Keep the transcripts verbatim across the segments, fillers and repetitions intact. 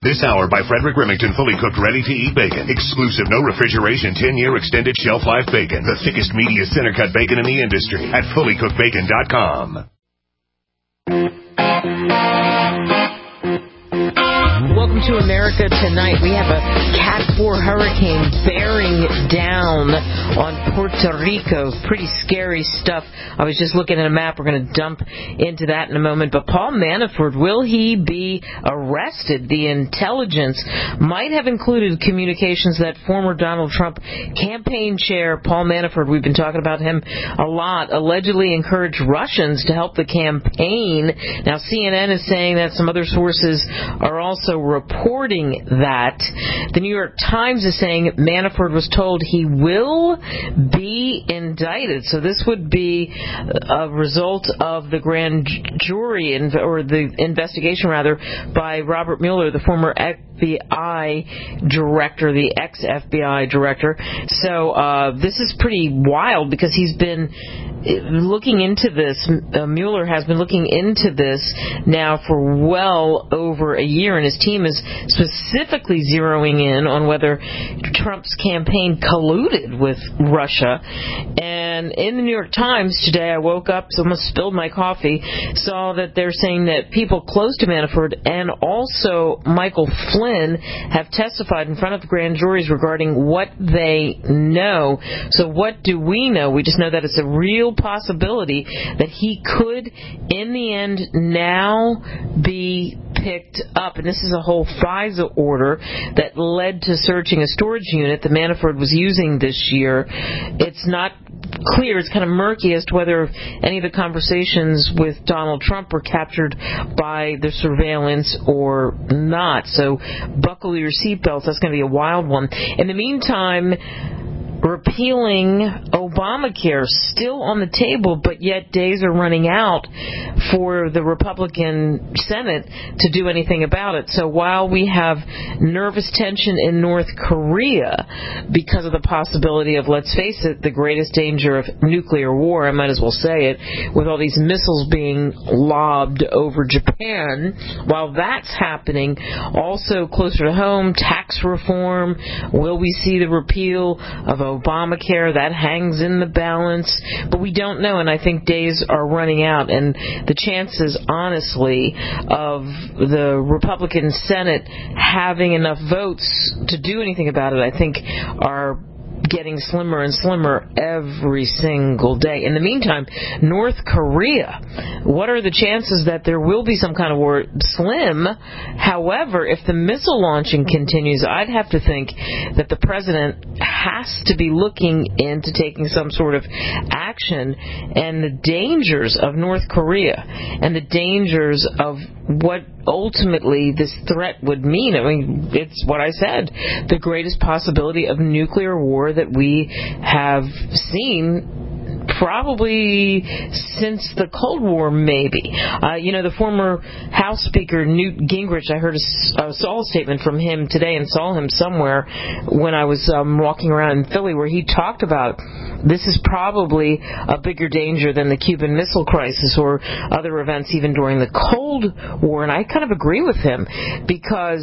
This hour by Frederick Remington, fully cooked, ready-to-eat bacon. Exclusive, no refrigeration, ten-year extended shelf life bacon. The thickest, meatiest, center-cut bacon in the industry at fully cooked bacon dot com. Welcome to America Tonight. We have a Cat four hurricane bearing down on Puerto Rico. Pretty scary stuff. I was just looking at a map. We're going to dump into that in a moment. But Paul Manafort, will he be arrested? The intelligence might have included communications that former Donald Trump campaign chair Paul Manafort, we've been talking about him a lot, allegedly encouraged Russians to help the campaign. Now, C N N is saying that some other sources are also reporting that. The New York Times is saying Manafort was told he will be indicted. So this would be a result of the grand jury, or the investigation rather, by Robert Mueller, the former F B I director, the ex-F B I director. So uh, this is pretty wild because he's been looking into this. Uh, Mueller has been looking into this now for well over a year, and his team is specifically zeroing in on whether Trump's campaign colluded with Russia. And in the New York Times today, I woke up, almost spilled my coffee, saw that they're saying that people close to Manafort and also Michael Flynn have testified in front of grand juries regarding what they know. So what do we know? We just know that it's a real possibility that he could, in the end, now be picked up. And this is a whole FISA order that led to searching a storage unit that Manafort was using this year. It's not clear, it's kind of murky as to whether any of the conversations with Donald Trump were captured by the surveillance or not. So buckle your seatbelts. That's going to be a wild one. In the meantime, repealing Obamacare still on the table, but yet days are running out for the Republican Senate to do anything about it. So while we have nervous tension in North Korea because of the possibility of, let's face it, the greatest danger of nuclear war, I might as well say it, with all these missiles being lobbed over Japan, while that's happening, also closer to home, tax reform, will we see the repeal of Obamacare? That hangs in the balance, but we don't know, and I think days are running out, and the chances, honestly, of the Republican Senate having enough votes to do anything about it, I think, are getting slimmer and slimmer every single day. In the meantime, North Korea, what are the chances that there will be some kind of war? Slim. However, if the missile launching continues, I'd have to think that the president has to be looking into taking some sort of action, and the dangers of North Korea and the dangers of what ultimately this threat would mean. I mean, it's what I said, the greatest possibility of nuclear war that we have seen probably since the Cold War, maybe. Uh, you know, the former House Speaker Newt Gingrich, I heard a, I saw a statement from him today and saw him somewhere when I was um, walking around in Philly, where he talked about this is probably a bigger danger than the Cuban Missile Crisis or other events even during the Cold War. And I kind of agree with him, because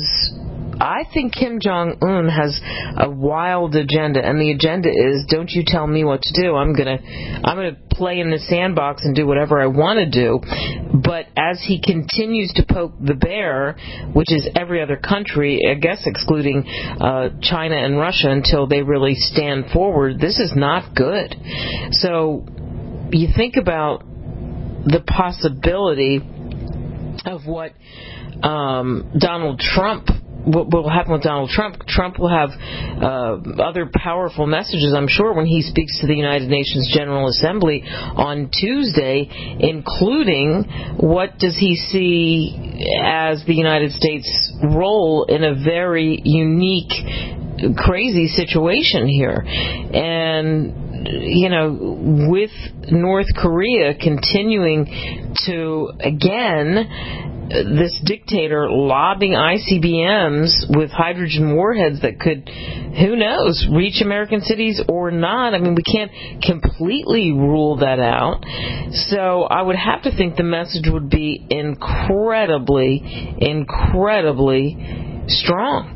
I think Kim Jong-un has a wild agenda, and the agenda is, don't you tell me what to do. I'm gonna, I'm gonna play in the sandbox and do whatever I want to do. But as he continues to poke the bear, which is every other country, I guess excluding uh, China and Russia, until they really stand forward, this is not good. So you think about the possibility of what um, Donald Trump what will happen with Donald Trump. Trump will have uh, other powerful messages, I'm sure, when he speaks to the United Nations General Assembly on Tuesday, including what does he see as the United States' role in a very unique, crazy situation here. And, you know, with North Korea continuing to, again, this dictator lobbing I C B Ms with hydrogen warheads that could, who knows, reach American cities or not. I mean, we can't completely rule that out. So I would have to think the message would be incredibly, incredibly strong.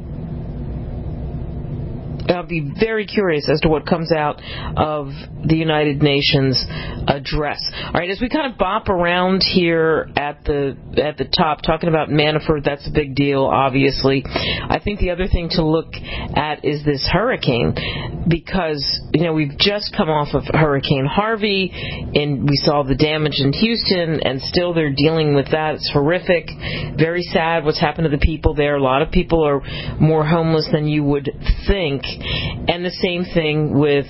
I'll be very curious as to what comes out of the United Nations address. All right, as we kind of bop around here at the at the top, talking about Manafort, that's a big deal, obviously. I think the other thing to look at is this hurricane, because, you know, we've just come off of Hurricane Harvey, and we saw the damage in Houston, and still they're dealing with that. It's horrific. Very sad what's happened to the people there. A lot of people are more homeless than you would think. And the same thing with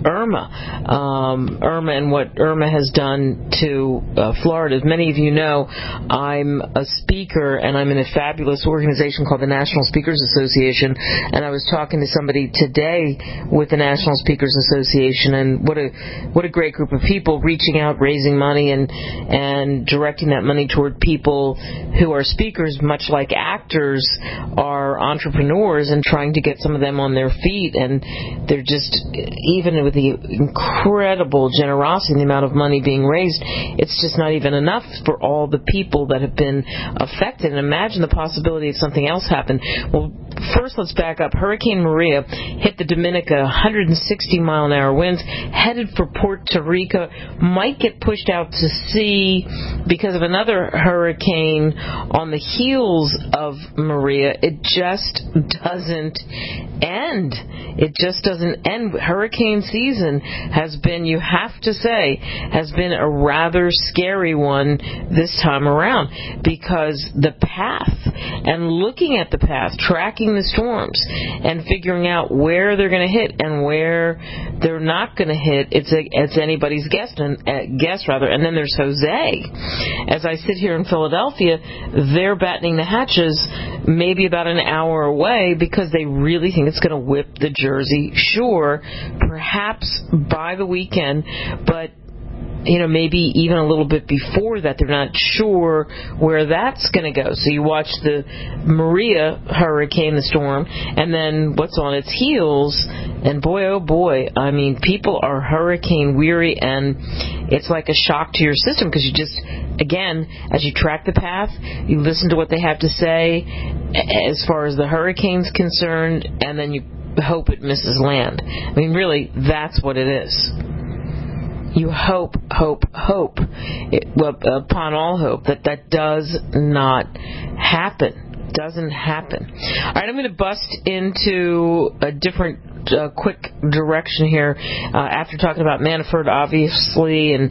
Irma. Um, Irma and what Irma has done to uh, Florida. As many of you know, I'm a speaker, and I'm in a fabulous organization called the National Speakers Association, and I was talking to somebody today with the National Speakers Association, and what a what a great group of people reaching out, raising money, and and directing that money toward people who are speakers, much like actors are entrepreneurs, and trying to get some of them on their feet. And they're just, even with the incredible generosity and the amount of money being raised, it's just not even enough for all the people that have been affected. And imagine the possibility of something else happen. Well, first let's back up. Hurricane Maria hit the Dominica, one hundred sixty mile an hour winds, headed for Puerto Rico, might get pushed out to sea because of another hurricane on the heels of Maria. It just doesn't end. It just doesn't end. Hurricane season has been, you have to say, has been a rather scary one this time around, because the path, and looking at the path, tracking the storms, and figuring out where they're going to hit and where they're not going to hit, it's a, it's anybody's guess, and uh, guess rather. And then there's Jose. As I sit here in Philadelphia, they're battening the hatches maybe about an hour away, because they really think it's going to whip the Jersey Shore, perhaps by the weekend, but you know, maybe even a little bit before that. They're not sure where that's going to go. So you watch the Maria hurricane, the storm, and then what's on its heels, and boy, oh boy, I mean, people are hurricane weary, and it's like a shock to your system, because you just, again, as you track the path, you listen to what they have to say as far as the hurricane's concerned, and then you hope it misses land. I mean, really, that's what it is. You hope, hope, hope, it, well, upon all hope, that that does not happen. Doesn't happen. All right, I'm going to bust into a different uh, quick direction here uh, after talking about Manafort, obviously, and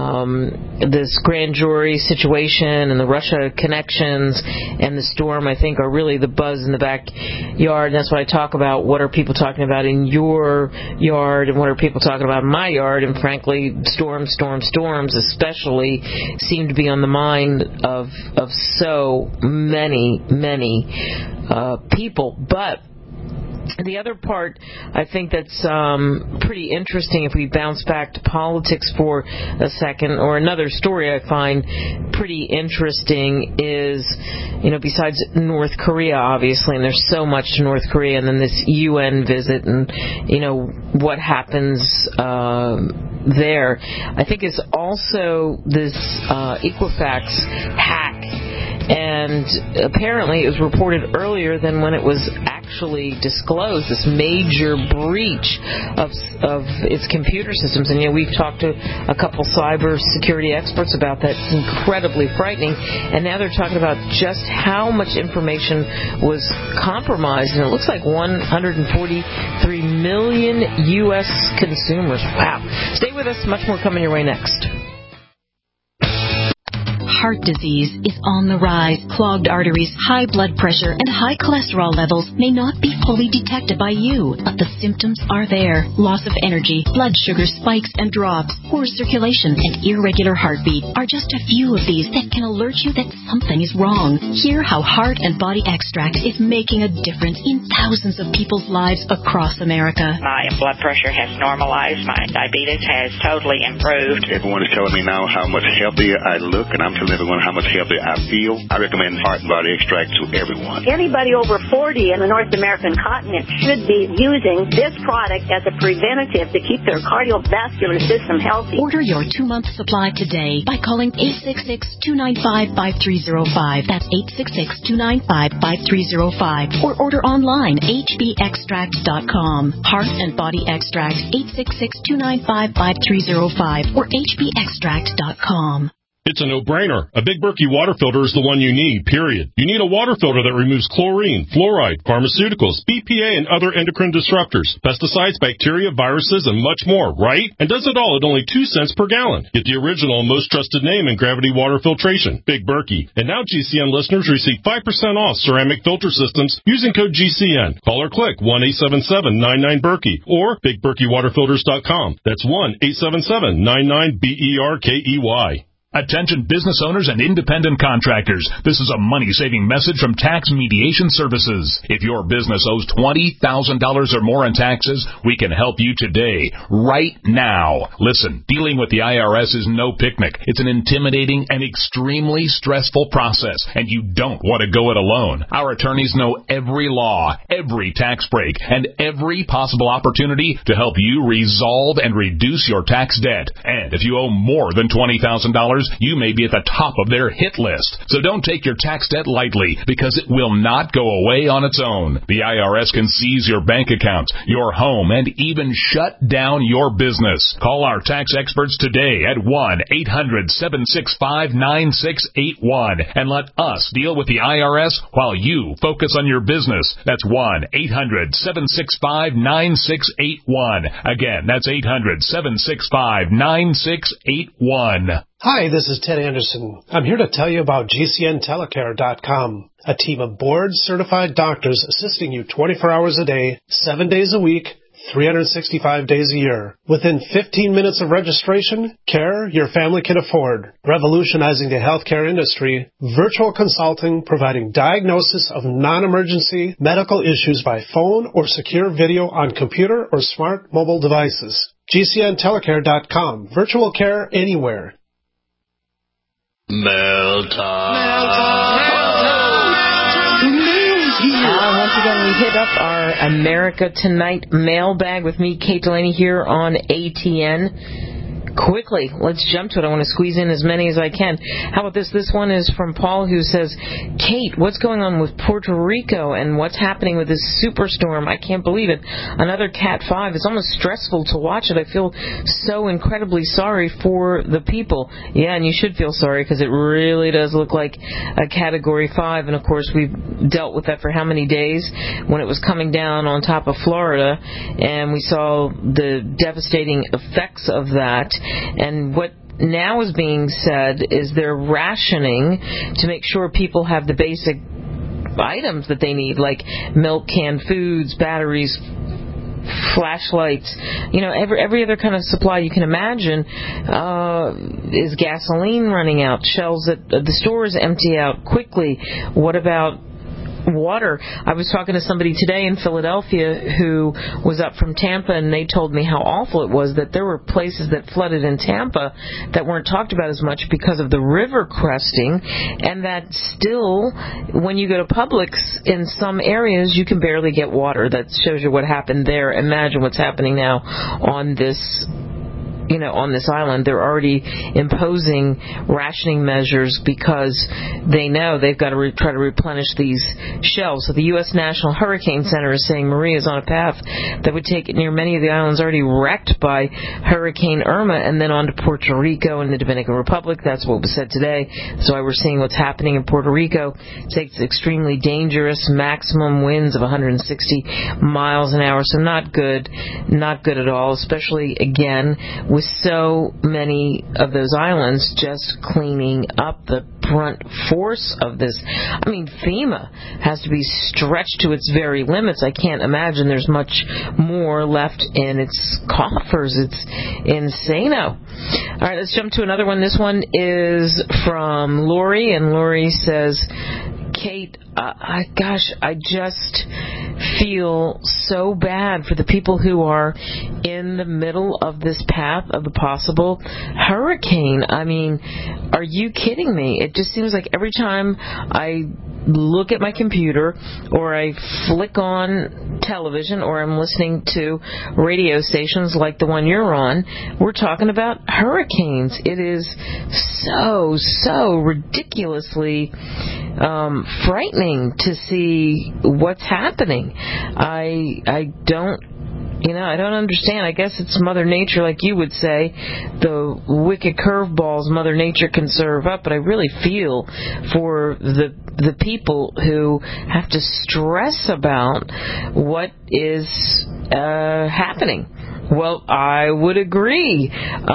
um, this grand jury situation and the Russia connections and the storm, I think, are really the buzz in the backyard. And that's what I talk about. What are people talking about in your yard, and what are people talking about in my yard? And frankly, storms, storms, storms especially seem to be on the mind of of so many, many uh, people. But the other part, I think that's um, pretty interesting, if we bounce back to politics for a second, or another story I find pretty interesting is, you know, besides North Korea, obviously, and there's so much to North Korea, and then this U N visit, and, you know, what happens uh, there, I think is also this uh, Equifax hack. And apparently it was reported earlier than when it was actually disclosed, this major breach of of its computer systems. And, you know, we've talked to a couple cyber security experts about that. It's incredibly frightening. And now they're talking about just how much information was compromised. And it looks like one hundred forty-three million U S consumers. Wow. Stay with us. Much more coming your way next. Heart disease is on the rise. Clogged arteries, high blood pressure, and high cholesterol levels may not be fully detected by you, but the symptoms are there. Loss of energy, blood sugar spikes and drops, poor circulation, and irregular heartbeat are just a few of these that can alert you that something is wrong. Hear how Heart and Body Extract is making a difference in thousands of people's lives across America. My blood pressure has normalized. My diabetes has totally improved. Everyone is telling me now how much healthier I look, and I'm telling telling everyone how much healthier I feel, I recommend Heart and Body Extract to everyone. Anybody over forty in the North American continent should be using this product as a preventative to keep their cardiovascular system healthy. Order your two-month supply today by calling eight six six, two nine five, five three zero five. That's eight six six, two nine five, five three zero five. Or order online, h b extract dot com. Heart and Body Extract, eight six six, two nine five, five three zero five or h b extract dot com. It's a no-brainer. A Big Berkey water filter is the one you need, period. You need a water filter that removes chlorine, fluoride, pharmaceuticals, B P A, and other endocrine disruptors, pesticides, bacteria, viruses, and much more, right? And does it all at only two cents per gallon. Get the original and most trusted name in gravity water filtration, Big Berkey. And now G C N listeners receive five percent off ceramic filter systems using code G C N. Call or click one eight seven seven, nine nine, Berkey or big berkey water filters dot com. That's one eight seven seven, nine nine, B E R K E Y. Attention business owners and independent contractors. This is a money-saving message from Tax Mediation Services. If your business owes twenty thousand dollars or more in taxes, we can help you today, right now. Listen, dealing with the I R S is no picnic. It's an intimidating and extremely stressful process, and you don't want to go it alone. Our attorneys know every law, every tax break, and every possible opportunity to help you resolve and reduce your tax debt. And if you owe more than twenty thousand dollars, you may be at the top of their hit list. So don't take your tax debt lightly, because it will not go away on its own. The I R S can seize your bank accounts, your home, and even shut down your business. Call our tax experts today at one eight hundred, seven six five, nine six eight one and let us deal with the I R S while you focus on your business. That's one eight hundred, seven six five, nine six eight one. Again, that's eight hundred, seven six five, nine six eight one. Hi, this is Ted Anderson. I'm here to tell you about G C N telecare dot com, a team of board-certified doctors assisting you twenty-four hours a day, seven days a week, three hundred sixty-five days a year. Within fifteen minutes of registration, care your family can afford. Revolutionizing the healthcare industry, virtual consulting providing diagnosis of non-emergency medical issues by phone or secure video on computer or smart mobile devices. G C N telecare dot com. Virtual care anywhere. Mail time. Uh, once again, we hit up our America Tonight mailbag with me, Kate Delaney, here on A T N. Quickly, let's jump to it. I want to squeeze in as many as I can. How about this? This one is from Paul, who says, Kate, what's going on with Puerto Rico and what's happening with this superstorm? I can't believe it. Another Cat five. It's almost stressful to watch it. I feel so incredibly sorry for the people. Yeah, and you should feel sorry, because it really does look like a Category five. And, of course, we've dealt with that for how many days when it was coming down on top of Florida, and we saw the devastating effects of that. And what now is being said is they're rationing to make sure people have the basic items that they need, like milk, canned foods, batteries, flashlights, you know, every every other kind of supply you can imagine. Uh, is gasoline running out? Shelves at the stores empty out quickly. What about water? I was talking to somebody today in Philadelphia who was up from Tampa, and they told me how awful it was that there were places that flooded in Tampa that weren't talked about as much because of the river cresting, and that still, when you go to Publix in some areas, you can barely get water. That shows you what happened there. Imagine what's happening now on this you know, on this island. They're already imposing rationing measures because they know they've got to re- try to replenish these shelves. So the U S National Hurricane Center is saying Maria is on a path that would take it near many of the islands already wrecked by Hurricane Irma, and then on to Puerto Rico and the Dominican Republic. That's what was said today. So we're seeing what's happening in Puerto Rico. It's extremely dangerous, maximum winds of one hundred sixty miles an hour. So not good, not good at all, especially, again, with so many of those islands just cleaning up the brunt force of this. I mean, FEMA has to be stretched to its very limits. I can't imagine there's much more left in its coffers. It's insano. All right, let's jump to another one. This one is from Lori, and Lori says, Kate, uh, I, gosh, I just feel so bad for the people who are in the middle of this path of a possible hurricane. I mean, are you kidding me? It just seems like every time I look at my computer or I flick on television or I'm listening to radio stations like the one you're on, we're talking about hurricanes. It is so, so ridiculously um, frightening to see what's happening. I I don't You know, I don't understand. I guess it's Mother Nature, like you would say, the wicked curveballs Mother Nature can serve up. But I really feel for the the people who have to stress about what is uh, happening. Well, I would agree.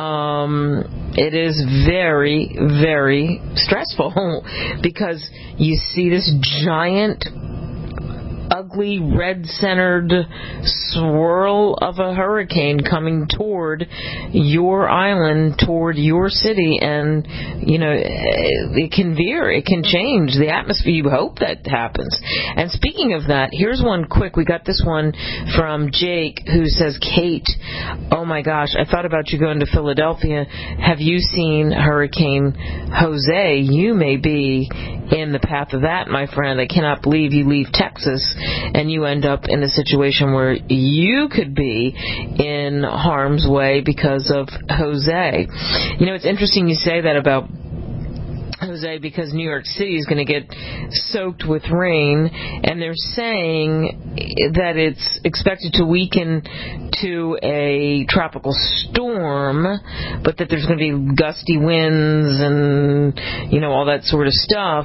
Um, it is very, very stressful because you see this giant, ugly, red-centered swirl of a hurricane coming toward your island, toward your city, and, you know, it can veer, it can change the atmosphere. You hope that happens. And speaking of that, here's one quick. We got this one from Jake, who says, Kate, oh my gosh, I thought about you going to Philadelphia. Have you seen Hurricane Jose? You may be in the path of that, my friend. I cannot believe you leave Texas and you end up in a situation where you could be in harm's way because of Jose. You know, it's interesting you say that about Jose, because New York City is going to get soaked with rain, and they're saying that it's expected to weaken to a tropical storm, but that there's going to be gusty winds and, you know, all that sort of stuff.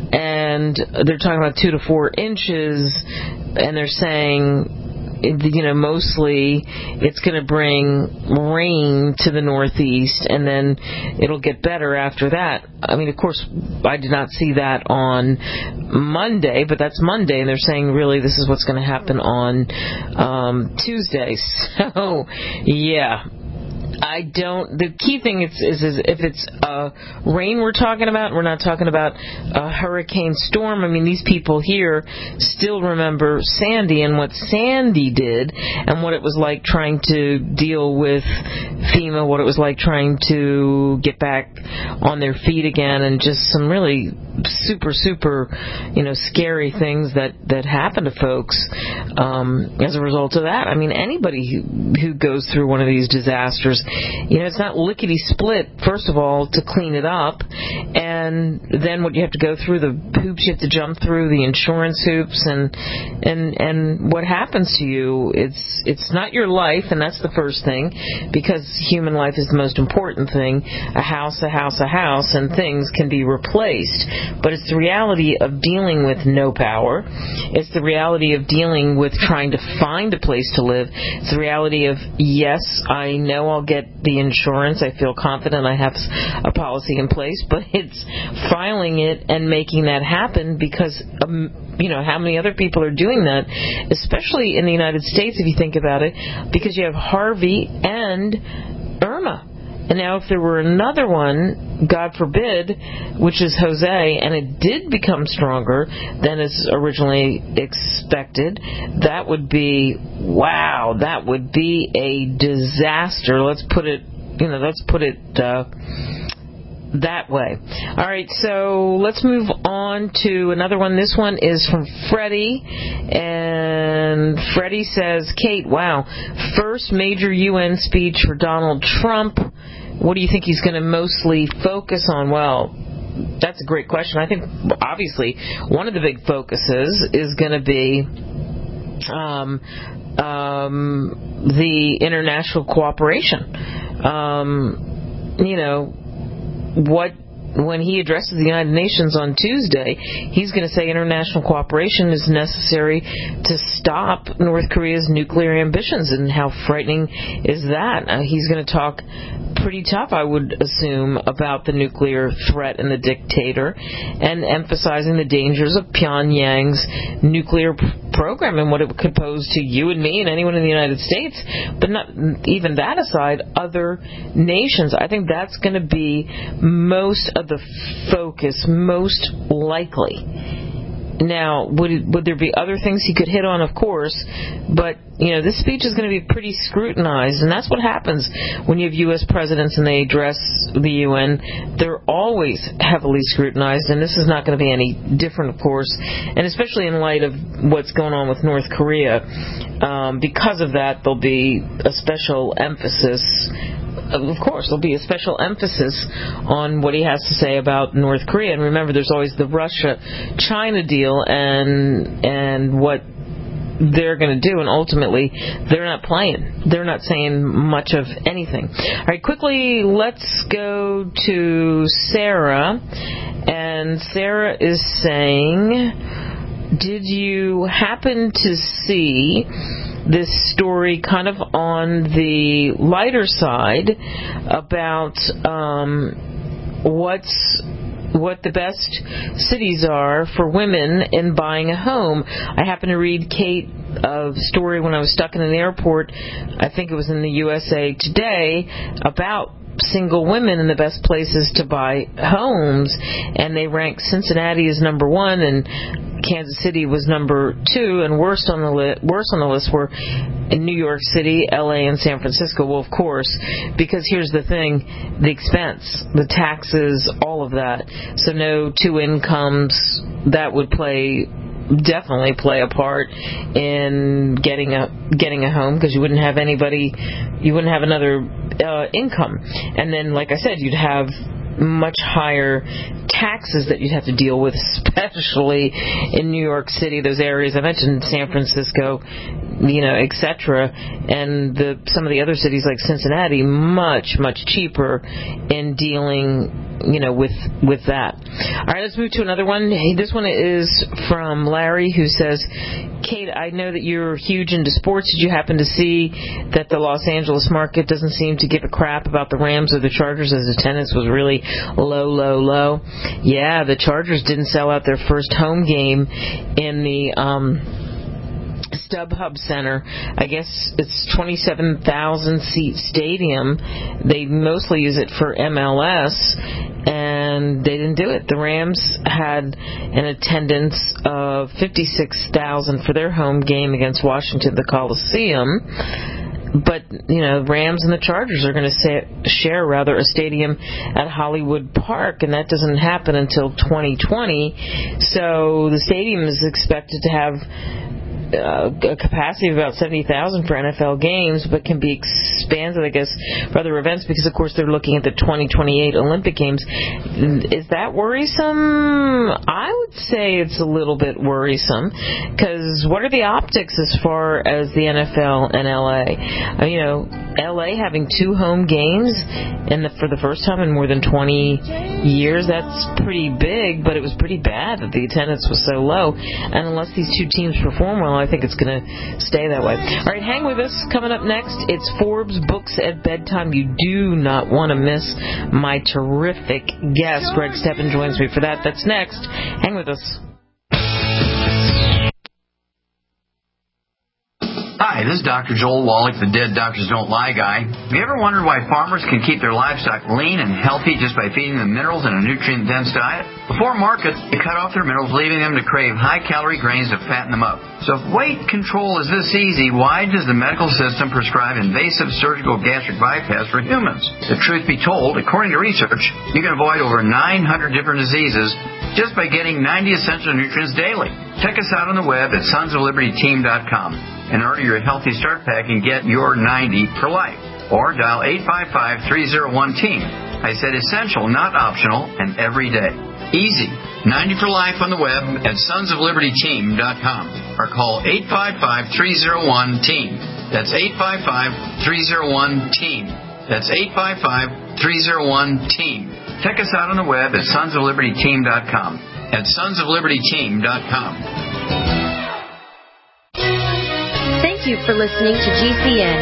And they're talking about two to four inches, and they're saying, you know, mostly it's going to bring rain to the Northeast, and then it'll get better after that. I mean, of course, I did not see that on Monday, but that's Monday, and they're saying really this is what's going to happen on um, Tuesday. So, yeah. I don't, the key thing is, is, is if it's uh, rain we're talking about, we're not talking about a hurricane storm. I mean, these people here still remember Sandy and what Sandy did and what it was like trying to deal with FEMA, what it was like trying to get back on their feet again, and just some really super, super, you know, scary things that, that happen to folks um, as a result of that. I mean, anybody who, who goes through one of these disasters, you know, it's not lickety-split, first of all, to clean it up, and then what you have to go through, the hoops you have to jump through, the insurance hoops, and and and what happens to you, it's it's not your life, and that's the first thing, because human life is the most important thing. A house, a house, a house, and things can be replaced, but it's the reality of dealing with no power. It's the reality of dealing with trying to find a place to live. It's the reality of, yes, I know I'll get the insurance. I feel confident I have a policy in place, but it's filing it and making that happen because, um, you know, how many other people are doing that, especially in the United States, if you think about it, because you have Harvey and Irma. And now if there were another one, God forbid, which is Jose, and it did become stronger than is originally expected, that would be, wow, that would be a disaster. Let's put it, you know, let's put it uh, that way. All right, so let's move on to another one. This one is from Freddie, and Freddie says, Kate, wow, first major U N speech for Donald Trump. What do you think he's going to mostly focus on? Well, that's a great question. I think, obviously, one of the big focuses is going to be um, um, the international cooperation. Um, you know, what... When he addresses the United Nations on Tuesday, he's going to say international cooperation is necessary to stop North Korea's nuclear ambitions. And how frightening is that? Uh, he's going to talk pretty tough, I would assume, about the nuclear threat and the dictator, and emphasizing the dangers of Pyongyang's nuclear program and what it could pose to you and me and anyone in the United States. But not even that aside, other nations. I think that's going to be most of the focus, most likely. Now, would would there be other things he could hit on? Of course, but you know, this speech is going to be pretty scrutinized, and that's what happens when you have U S presidents and they address the U N. They're always heavily scrutinized, and this is not going to be any different, of course, and especially in light of what's going on with North Korea. Um, because of that, there'll be a special emphasis. Of course, there'll be a special emphasis on what he has to say about North Korea. And remember, there's always the Russia-China deal and and what they're going to do. And ultimately, they're not playing. They're not saying much of anything. All right, quickly, let's go to Sarah. And Sarah is saying, did you happen to see this story kind of on the lighter side about um, what's what the best cities are for women in buying a home? I happened to read Kate a story when I was stuck in an airport. I think it was in the U S A Today about single women in the best places to buy homes, and they ranked Cincinnati as number one and Kansas City was number two, and worst on the li- worst on the list were in New York City, L A, and San Francisco. Well, of course, because here's the thing: the expense, the taxes, all of that. So no two incomes, that would play definitely play a part in getting a getting a home, because you wouldn't have anybody, you wouldn't have another uh, income, and then, like I said, you'd have much higher taxes that you'd have to deal with, especially in New York City, those areas I mentioned, San Francisco, you know, et cetera, and the some of the other cities like Cincinnati, much much cheaper in dealing, you know, with with that. All right, let's move to another one. Hey, this one is from Larry, who says, Kate, I know that you're huge into sports. Did you happen to see that the Los Angeles market doesn't seem to give a crap about the Rams or the Chargers, as attendance was really low, low, low? Yeah, the Chargers didn't sell out their first home game in the um StubHub Center. I guess it's twenty-seven thousand seat stadium. They mostly use it for M L S, and they didn't do it. The Rams had an attendance of fifty-six thousand for their home game against Washington, the Coliseum. But, you know, Rams and the Chargers are going to share, rather, a stadium at Hollywood Park, and that doesn't happen until twenty twenty. So the stadium is expected to have Uh, a capacity of about seventy thousand for N F L games, but can be expanded, I guess, for other events, because, of course, they're looking at the twenty twenty-eight Olympic Games. Is that worrisome? I would say it's a little bit worrisome, because what are the optics as far as the N F L and L A? Uh, you know, L A having two home games in the, for the first time in more than twenty years, that's pretty big, but it was pretty bad that the attendance was so low. And unless these two teams perform well, I think it's going to stay that way. All right, hang with us. Coming up next, it's Forbes Books at Bedtime. You do not want to miss my terrific guest. Greg Steppen joins me for that. That's next. Hang with us. Hi, this is Doctor Joel Wallach, the Dead Doctors Don't Lie guy. Have you ever wondered why farmers can keep their livestock lean and healthy just by feeding them minerals and a nutrient-dense diet? Before market, they cut off their minerals, leaving them to crave high-calorie grains to fatten them up. So if weight control is this easy, why does the medical system prescribe invasive surgical gastric bypass for humans? The truth be told, according to research, you can avoid over nine hundred different diseases just by getting ninety essential nutrients daily. Check us out on the web at sons of liberty team dot com and order your Healthy Start Pack and get your ninety for life. Or dial eight five five, three oh one, team. I said essential, not optional, and every day. Easy. ninety for life on the web at sons of liberty team dot com. Or call eight five five, three oh one, team. That's eight five five, three oh one, team. That's eight five five, three oh one, team. Check us out on the web at sons of liberty team dot com. At sons of liberty team dot com. Thank you for listening to G C N.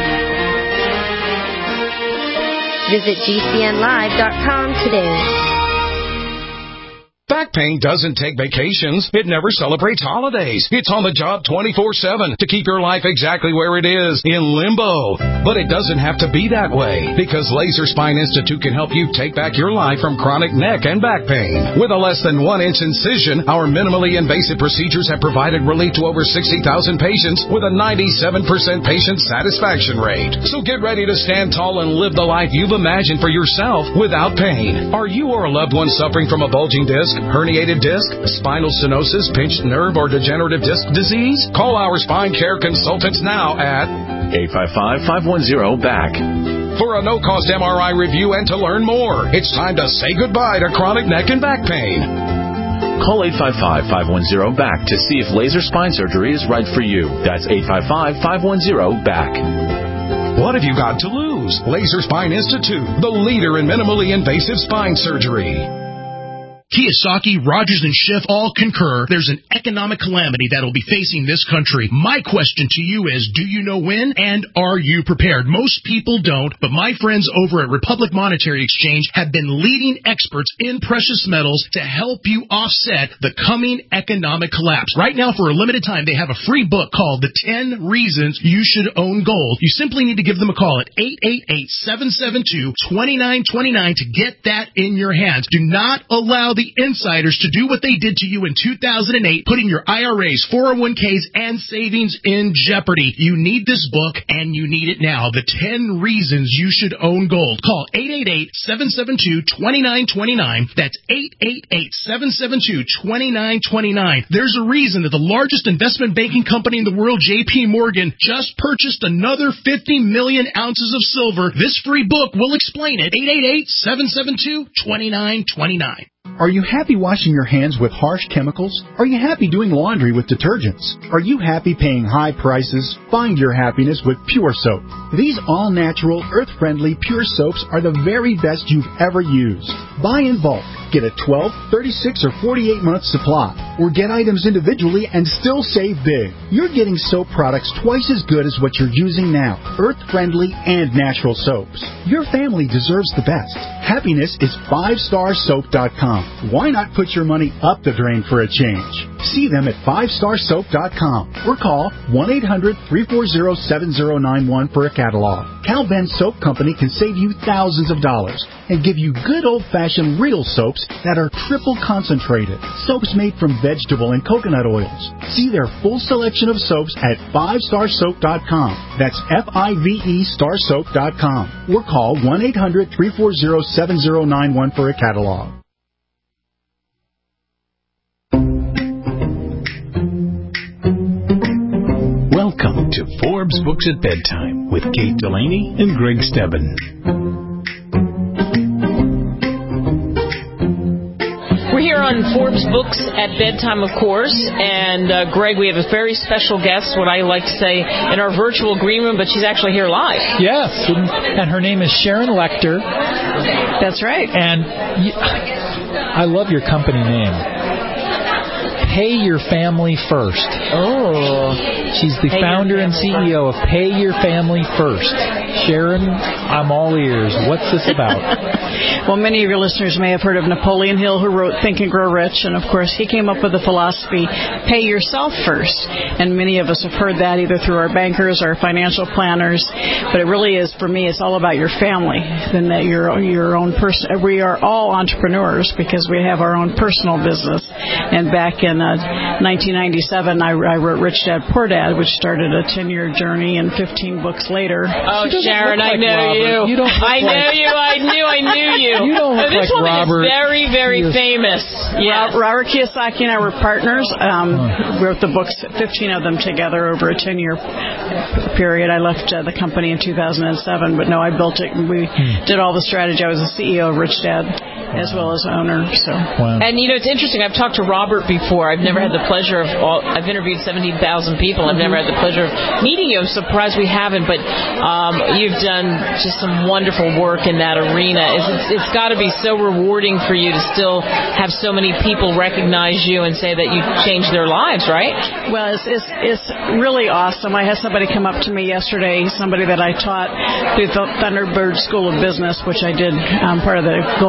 Visit G C N live dot com today. Back pain doesn't take vacations. It never celebrates holidays. It's on the job twenty-four seven to keep your life exactly where it is, in limbo. But it doesn't have to be that way, because Laser Spine Institute can help you take back your life from chronic neck and back pain. With a less than one inch incision, our minimally invasive procedures have provided relief to over sixty thousand patients with a ninety-seven percent patient satisfaction rate. So get ready to stand tall and live the life you've imagined for yourself without pain. Are you or a loved one suffering from a bulging disc, herniated disc, spinal stenosis, pinched nerve, or degenerative disc disease? Call our spine care consultants now at eight five five, five one zero, B A C. For a no-cost M R I review and to learn more. It's time to say goodbye to chronic neck and back pain. Call eight five five, five one zero, B A C to see if laser spine surgery is right for you. That's eight five five, five one zero, B A C. What have you got to lose? Laser Spine Institute, the leader in minimally invasive spine surgery. Kiyosaki, Rogers, and Schiff all concur there's an economic calamity that will be facing this country. My question to you is, do you know when, and are you prepared? Most people don't, but my friends over at Republic Monetary Exchange have been leading experts in precious metals to help you offset the coming economic collapse. Right now, for a limited time, they have a free book called The ten Reasons You Should Own Gold. You simply need to give them a call at eight eight eight, seven seven two, two nine two nine to get that in your hands. Do not allow the insiders to do what they did to you in two thousand eight, putting your I R As, four oh one k's, and savings in jeopardy. You need this book, and you need it now. The ten Reasons You Should Own Gold. Call eight eight eight, seven seven two, two nine two nine. That's eight eight eight, seven seven two, two nine two nine. There's a reason that the largest investment banking company in the world, J P Morgan, just purchased another fifty million ounces of silver. This free book will explain it. eight eight eight, seven seven two, two nine two nine. Are you happy washing your hands with harsh chemicals? Are you happy doing laundry with detergents? Are you happy paying high prices? Find your happiness with Pure Soap. These all-natural, earth-friendly Pure Soaps are the very best you've ever used. Buy in bulk. Get a twelve, thirty-six, or forty-eight month supply. Or get items individually and still save big. You're getting soap products twice as good as what you're using now. Earth-friendly and natural soaps. Your family deserves the best. Happiness is five star soap dot com. Why not put your money up the drain for a change? See them at five star soap dot com or call one eight hundred, three four zero, seven zero nine one for a catalog. Cal Ben Soap Company can save you thousands of dollars and give you good old-fashioned real soaps that are triple concentrated. Soaps made from vegetable and coconut oils. See their full selection of soaps at five star soap dot com. That's F I V E star soap dot com. Or call one eight hundred, three four zero, seven zero nine one for a catalog. Welcome to Forbes Books at Bedtime with Kate Delaney and Greg Stebbin. We're here on Forbes Books at Bedtime, of course, and uh, Greg, we have a very special guest, what I like to say, in our virtual green room, but she's actually here live. Yes, and, and her name is Sharon Lechter. That's right. And y- I love your company name. Pay Your Family First. Oh. She's the Pay founder and C E O of Pay Your Family First. Sharon, I'm all ears. What's this about? Well, many of your listeners may have heard of Napoleon Hill, who wrote Think and Grow Rich, and of course he came up with the philosophy, pay yourself first. And many of us have heard that either through our bankers, our financial planners, but it really is, for me, it's all about your family, than that your, your own person. We are all entrepreneurs because we have our own personal business. And back in uh, nineteen ninety-seven, I, I wrote Rich Dad, Poor Dad, which started a ten-year journey, and fifteen books later. Oh, Sharon, I know you. you don't I like, know you. I knew I knew you. You don't look this like woman Robert. is very, very Yes. famous. Yes. Robert Kiyosaki and I were partners. Um, wrote the books, fifteen of them together over a ten-year period. I left uh, the company in two thousand seven, but no, I built it. And we hmm. did all the strategy. I was the C E O of Rich Dad as well as owner. So. Wow. And, you know, it's interesting. I've talked to Robert before. I've never had the pleasure of all, I've interviewed seventeen thousand people. I've never had the pleasure of meeting you. I'm surprised we haven't, but um, you've done just some wonderful work in that arena. It's, it's, it's got to be so rewarding for you to still have so many people recognize you and say that you changed their lives, right? Well, it's, it's, it's really awesome. I had somebody come up to me yesterday, somebody that I taught through the Thunderbird School of Business, which I did um, part of the Goldman Sachs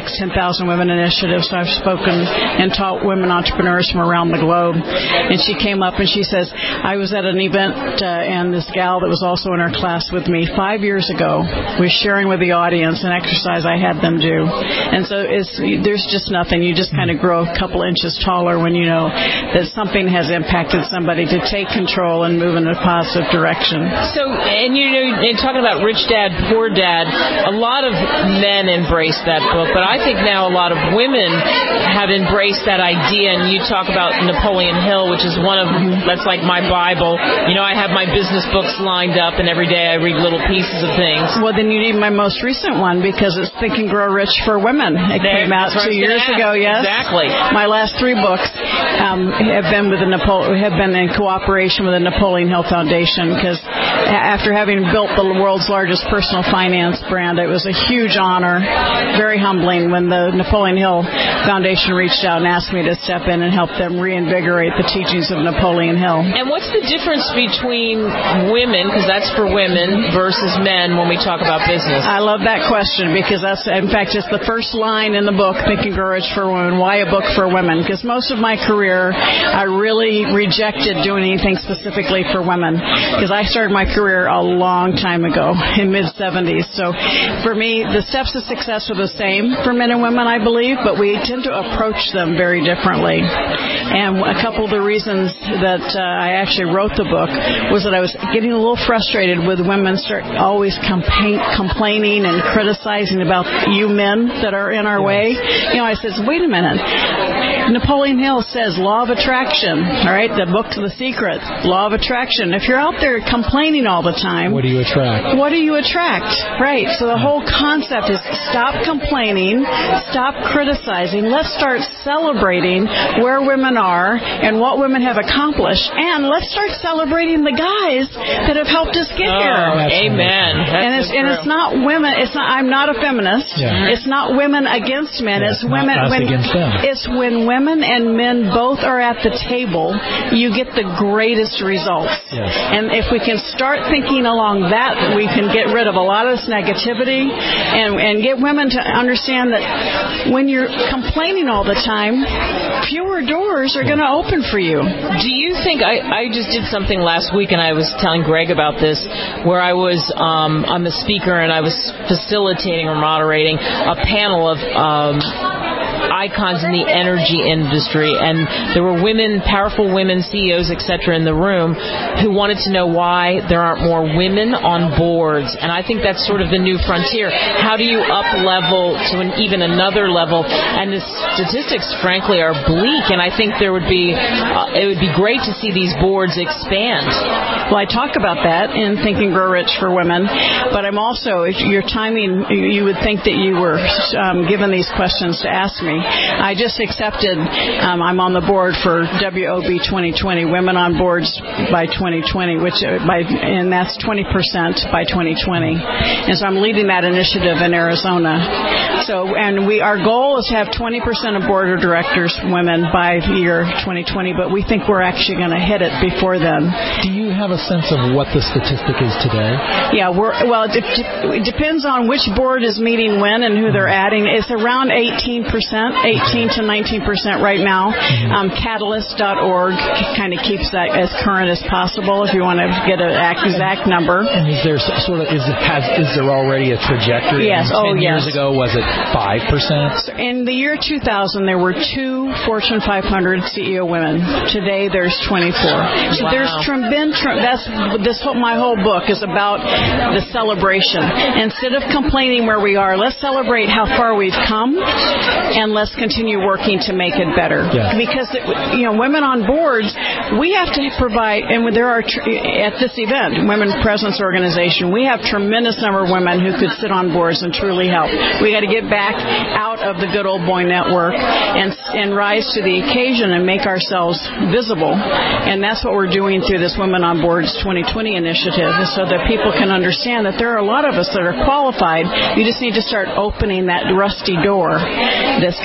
Tax ten thousand Women Initiative, so I've spoken and taught women entrepreneurs from around the globe. And she came up and she says, I was at an event, uh, and this gal that was also in our class with me five years ago was sharing with the audience an exercise I had them do. And so it's, there's just nothing. You just kind of grow a couple inches taller when you know that something has impacted somebody to take control and move in a positive direction. So, and you know, in talking about Rich Dad, Poor Dad, a lot of men embrace that book, but I think now a lot of women have embraced that idea. And you talk about Napoleon Hill, which is one of, that's like my Bible. You know, I have my business books lined up, and every day I read little pieces of things. Well, then you need my most recent one, because it's Think and Grow Rich for Women. It there, came out two years ask. ago, yes. Exactly. My last three books um, have been with the Napo- have been in cooperation with the Napoleon Hill Foundation, because after having built the world's largest personal finance brand, it was a huge honor, very humbling, when the Napoleon Hill Foundation reached out and asked me to step in and help them reinvigorate the teachings of Napoleon Hill. And what's the difference between women, because that's for women, versus men when we talk about business? I love that question, because that's, in fact, it's the first line in the book, Think and Grow Rich for Women. Why a book for women? Because most of my career, I really rejected doing anything specifically for women, because I started my career a long time ago, in mid-seventies. So for me, the steps to success are the same for men and women, I believe, but we tend to approach them very differently. And a couple of the reasons that uh, I actually wrote the book was that I was getting a little frustrated with women start always compa- complaining and criticizing about you men that are in our way. You know, I said, wait a minute. Napoleon Hill says law of attraction, all right, the book to The Secret, law of attraction. If you're out there complaining all the time, what do you attract? What do you attract? Right. So the whole concept is stop complaining, stop criticizing. Let's start celebrating where women are and what women have accomplished, and let's start celebrating the guys that have helped us get oh, here. Amen. That's and it's so and it's not women. It's not. I'm not a feminist. Yeah. It's not women against men. Yeah, it's women us when against them. it's when women and men both are at the table, you get the greatest results. Yes. And if we can start thinking along that, we can get rid of a lot of this negativity and, and get women to understand that when you're complaining all the time, fewer doors are going to open for you. Do you think, I, I just did something last week, and I was telling Greg about this, where I was, um, I'm the speaker, and I was facilitating or moderating a panel of um, icons in the energy industry, and there were women, powerful women, C E Os, et cetera, in the room who wanted to know why there aren't more women on boards. And I think that's sort of the new frontier. How do you up level to an even another level? And the statistics, frankly, are bleak. And I think there would be uh, it would be great to see these boards expand. Well, I talk about that in Think and Grow Rich for Women, but I'm also, if your timing, you would think that you were um, given these questions to ask me. I just accepted, um, I'm on the board for W O B twenty twenty, Women on Boards by twenty twenty, which by, and that's twenty percent by twenty twenty. And so I'm leading that initiative in Arizona. So, and we, our goal is to have twenty percent of board of directors women by the year twenty twenty, but we think we're actually going to hit it before then. Do you have a sense of what the statistic is today? Yeah, we're, well, it, it depends on which board is meeting when and who they're adding. It's around eighteen percent, eighteen to nineteen percent right now. Um, Catalyst dot org kind of keeps that as current as possible if you want to get an exact number. And is there sort of, is it, has, is there already a trajectory? Yes. Ten oh, years yes. ago, was it five percent? In the year two thousand, there were two Fortune five hundred C E O women. Today, there's twenty-four. So wow. there's been, that's, this whole, my whole book is about the celebration. Instead of complaining where we are, let's celebrate how far we've come, and let's continue working to make it better. Yeah. Because, it, you know, women on boards, we have to provide, and there are, at this event, Women Presence Organization, we have tremendous number of women who could sit on boards and truly help. We got to get back out of the good old boy network and and rise to the occasion and make ourselves visible. And that's what we're doing through this Women on Boards twenty twenty initiative, so that people can understand that there are a lot of us that are qualified. You just need to start opening that rusty door that's got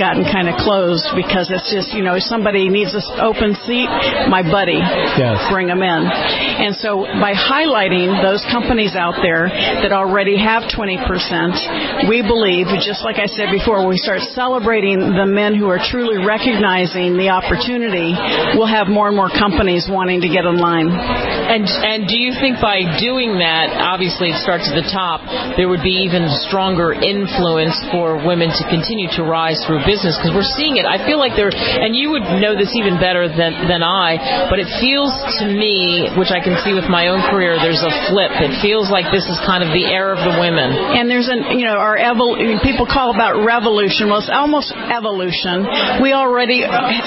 gotten kind of closed because it's just, you know, if somebody needs an open seat, my buddy, yes. bring them in. And so by highlighting those companies out there that already have twenty percent, we believe, just like I said before, when we start celebrating the men who are truly recognizing the opportunity, we'll have more and more companies wanting to get in line. And and do you think by doing that, obviously it starts at the top, there would be even stronger influence for women to continue to rise through business? Because we're seeing it. I feel like there, and you would know this even better than, than I, but it feels to me, which I can see with my own career, there's a flip. It feels like this is kind of the era of the women. And there's an, you know, our evol- people call about revolution. Well, it's almost evolution. We already,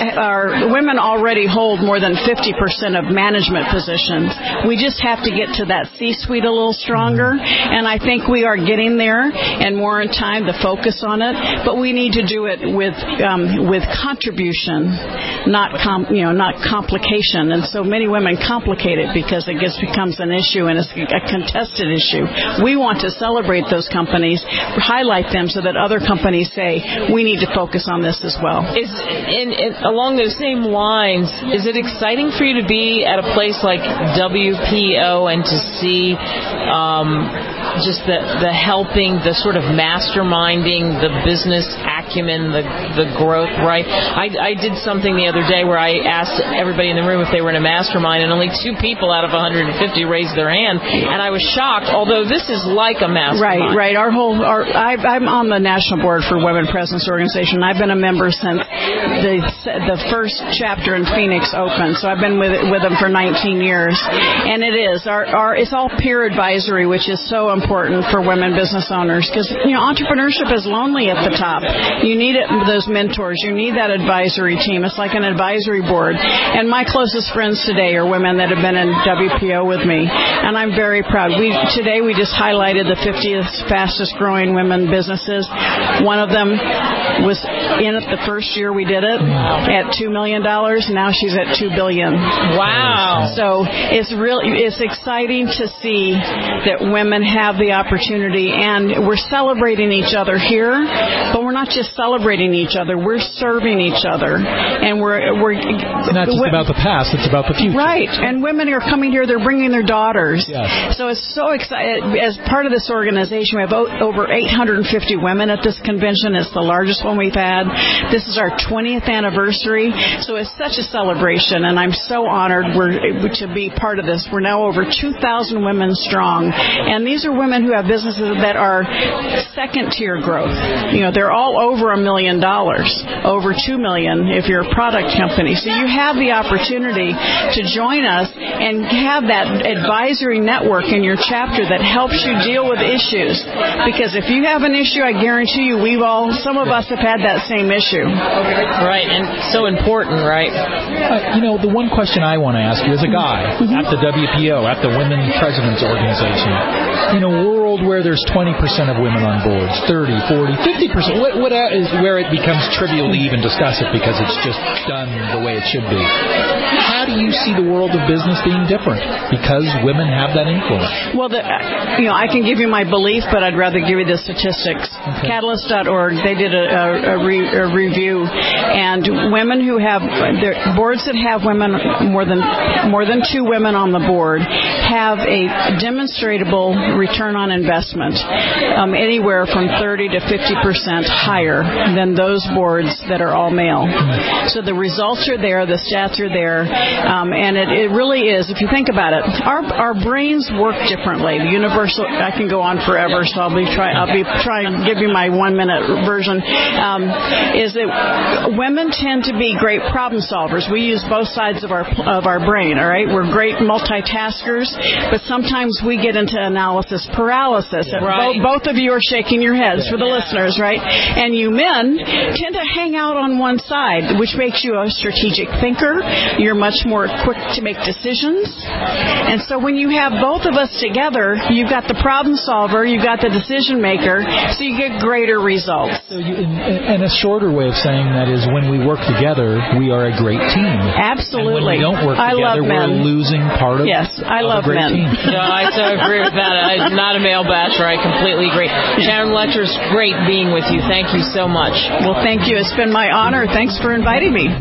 our women already hold more than fifty percent of management positions. We just have to get to that C-suite a little stronger, and I think we are getting there, and more in time to focus on it. But we need to do it with um, with contribution, not com- you know, not complication. And so many women complicate it because it gets becomes an issue and it's a contested issue. We want to celebrate those companies, highlight them so that other companies say we need to focus on this as well. Is in, in along those same lines, is it exciting for you to be at a place like W P O and to see um, just the the helping, the sort of masterminding, the business acumen, the the growth, right? I, I did something the other day where I asked everybody in the room if they were in a mastermind, and only two people out of one hundred fifty raised their hand, and I was shocked, although this is like a mastermind. Right, right. Our whole, our, I, I'm on the national board for Women Presidents Organization. I've been a member since the the first chapter in Phoenix opened, so I've been with with them for nineteen years, and it is our, our it's all peer advisory, which is so important for women business owners, because you know entrepreneurship is lonely at the top. You need it, those mentors. You need that advisory team. It's like an advisory board. And my closest friends today are women that have been in W P O with me, and I'm very proud. We today we just highlighted the fiftieth fastest growing women businesses. One of them was in it the first year we did it at two million dollars. Now she's at two billion dollars. Wow. So it's really, it's exciting to see that women have the opportunity, and we're celebrating each other here, but we're not just celebrating each other, we're serving each other. And we're, we're it's not just about the past, it's about the future. Right. And women are coming here, they're bringing their daughters. Yes. So it's so exciting. As part of this organization, we have over eight hundred fifty women at this convention. It's the largest one we've had. This is our twentieth anniversary. So it's such a celebration, and I'm so honored we're, to be part of this. We're now over two thousand women strong. And these are women who have businesses that are second-tier growth. You know, they're all over a million dollars, over two million if you're a product company. So you have the opportunity to join us and have that advisory network in your chapter that helps you deal with issues. Because if you have an issue, I guarantee you, we've all, some of us have had that same issue. Right, and so important, right? Uh, you know, the one question I want to ask you as a guy mm-hmm. at the W P O, at the Women Presidents Organization, in a world where there's twenty percent of women on boards, thirty, forty, fifty percent, what, what is where it becomes trivial to even discuss it because it's just done the way it should be. How do you see the world of business being different because women have that influence? Well, the, you know, I can give you my belief, but I'd rather give you the statistics. Okay. Catalyst dot org, they did a, a, a, re, a review, and women who have their boards that have women more than more than two women on the board have a demonstrable return on investment, um, anywhere from thirty to fifty percent higher than those boards that are all male. So the results are there, the stats are there, um, and it, it really is. If you think about it, our our brains work differently. The universal, I can go on forever, so I'll be try I'll be trying to give you my one minute version. Um, is that women tend to be great problem solvers. We use both sides of our of our brain. All right, we're great multitaskers, but sometimes we get into analysis paralysis. Yeah. Right. Both, both of you are shaking your heads yeah. for the yeah. listeners, right? And you men tend to hang out on one side, which makes you a strategic thinker. You're much more quick to make decisions. And so when you have both of us together, you've got the problem solver, you've got the decision maker, so you get greater results. So you, and a shorter way of saying that is when we work together, we are a great team. Absolutely. And when we don't work I together, love we're men. losing part of, yes, I of love a great men. team. No, I so agree with that. I'm not a male Michelle Basher. I completely agree. Sharon Letcher, it's great being with you. Thank you so much. Well, thank you. It's been my honor. Thanks for inviting me.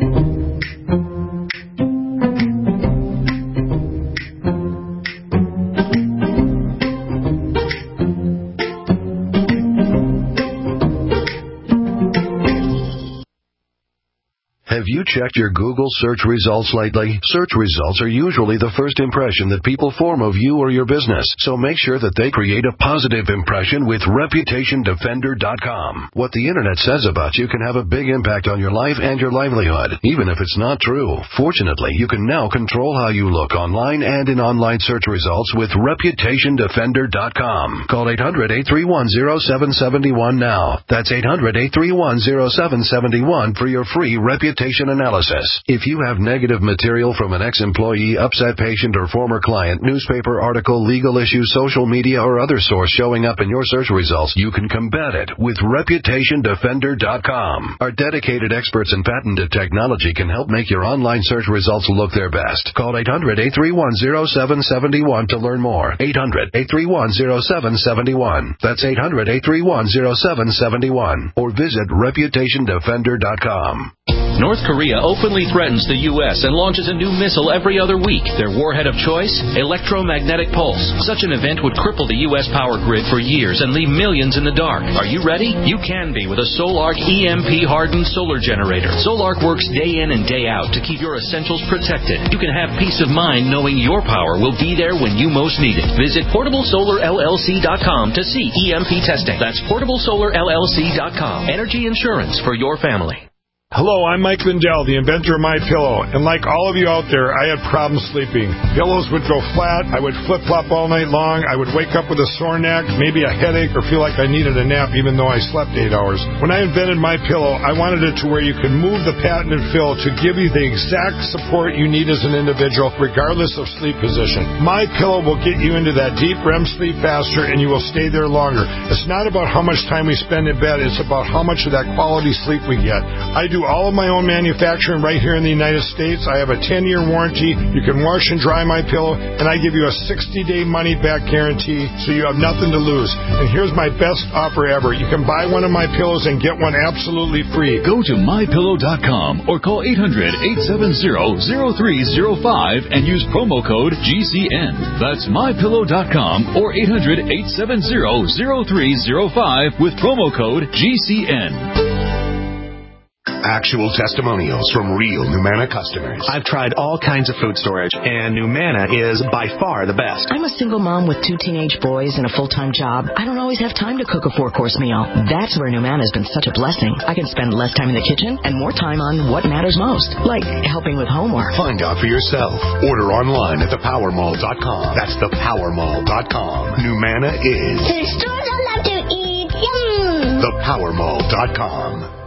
Have you checked your Google search results lately? Search results are usually the first impression that people form of you or your business, so make sure that they create a positive impression with Reputation Defender dot com. What the Internet says about you can have a big impact on your life and your livelihood, even if it's not true. Fortunately, you can now control how you look online and in online search results with Reputation Defender dot com. Call eight hundred, eight three one, zero seven seven one now. That's eight hundred, eight three one, zero seven seven one for your free Reputation analysis. If you have negative material from an ex-employee, upset patient, or former client, newspaper article, legal issue, social media, or other source showing up in your search results, you can combat it with Reputation Defender dot com. Our dedicated experts in patented technology can help make your online search results look their best. Call eight hundred, eight three one, zero seven seven one to learn more. eight hundred, eight three one, zero seven seven one. That's eight hundred, eight three one, zero seven seven one. Or visit Reputation Defender dot com. North Korea openly threatens the U S and launches a new missile every other week. Their warhead of choice? Electromagnetic pulse. Such an event would cripple the U S power grid for years and leave millions in the dark. Are you ready? You can be with a Solark E M P-hardened solar generator. Solark works day in and day out to keep your essentials protected. You can have peace of mind knowing your power will be there when you most need it. Visit Portable Solar L L C dot com to see E M P testing. That's Portable Solar L L C dot com. Energy insurance for your family. Hello, I'm Mike Lindell, the inventor of MyPillow, and like all of you out there, I had problems sleeping. Pillows would go flat, I would flip-flop all night long, I would wake up with a sore neck, maybe a headache, or feel like I needed a nap even though I slept eight hours. When I invented MyPillow, I wanted it to where you could move the patented fill to give you the exact support you need as an individual, regardless of sleep position. MyPillow will get you into that deep R E M sleep faster, and you will stay there longer. It's not about how much time we spend in bed, it's about how much of that quality sleep we get. I do all of my own manufacturing right here in the United States. I have a ten-year warranty. You can wash and dry my pillow, and I give you a sixty-day money-back guarantee, so you have nothing to lose. And here's my best offer ever. You can buy one of my pillows and get one absolutely free. Go to my pillow dot com or call eight hundred, eight seven zero, zero three zero five and use promo code G C N. That's my pillow dot com or eight hundred, eight seven zero, zero three zero five with promo code G C N. Actual testimonials from real Numanna customers. I've tried all kinds of food storage, and Numanna is by far the best. I'm a single mom with two teenage boys and a full-time job. I don't always have time to cook a four-course meal. That's where Numanna has been such a blessing. I can spend less time in the kitchen and more time on what matters most, like helping with homework. Find out for yourself. Order online at the power mall dot com. That's the power mall dot com. Numanna is the stores I love to eat. Yum! the power mall dot com.